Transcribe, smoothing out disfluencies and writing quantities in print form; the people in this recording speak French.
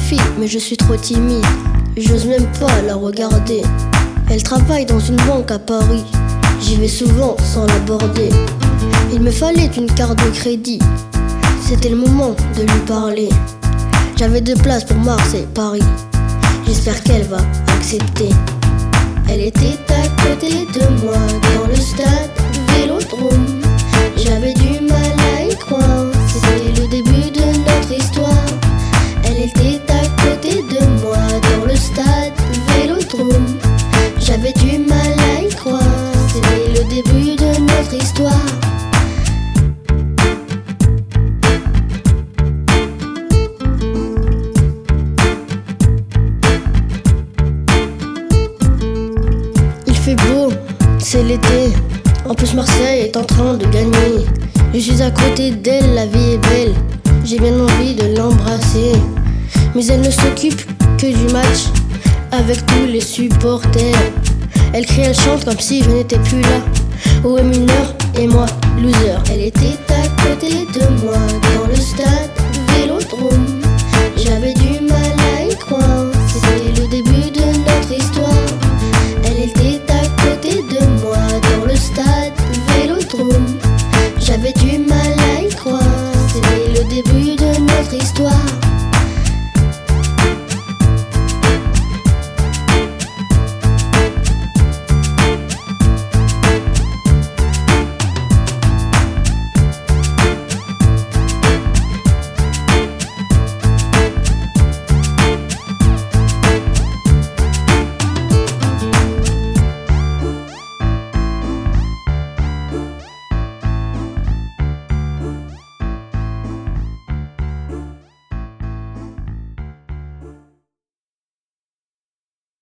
fille, mais je suis trop timide. J'ose même pas la regarder. Elle travaille dans une banque à Paris. J'y vais souvent sans l'aborder. Il me fallait une carte de crédit. C'était le moment de lui parler. J'avais 2 places pour Marseille, Paris. J'espère qu'elle va accepter. Elle était à côté de moi dans le stade Vélodrome. J'avais du mal à y croire. C'était le début de notre histoire. Elle était à côté de moi dans le stade Vélodrome. J'avais du mal à y croire. C'était le début de notre histoire. Il fait beau, c'est l'été. En plus Marseille est en train de gagner. Je suis à côté d'elle, la vie est belle. J'ai bien envie de l'embrasser. Mais elle ne s'occupe que du match avec tous les supporters. Elle crie, elle chante comme si je n'étais plus là. Où est mineur et moi, loser. Elle était à côté de moi dans le stade Vélodrome.